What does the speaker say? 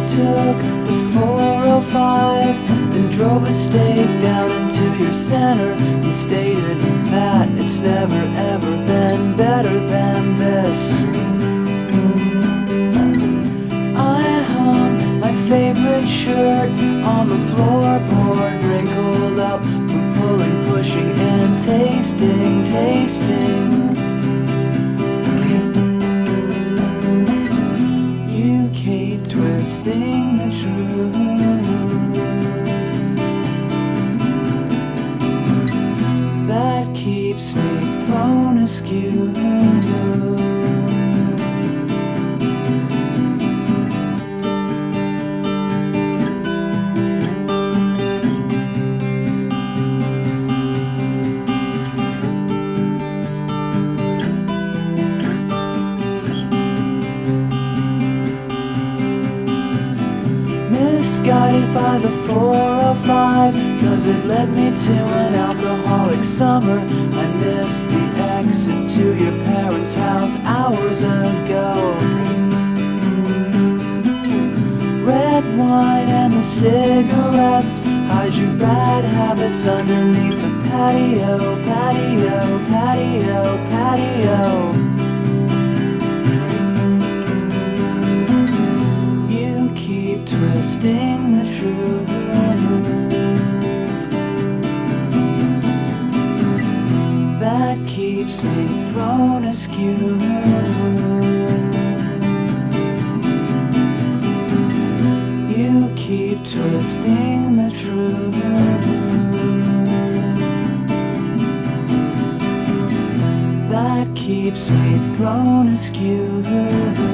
took the 405 and drove a stake down into your center and stated that it's never ever been better than this. I hung my favorite shirt on the floorboard, wrinkled up from pulling, pushing, and tasting. You keep twisting the truth that keeps me thrown askew. Misguided by the 405, cause it led me to an alcoholic summer. I missed the exit to your parents' house hours ago. Red wine and the cigarettes hide your bad habits underneath the patio. Twisting the truth that keeps me thrown askew. You keep twisting the truth that keeps me thrown askew.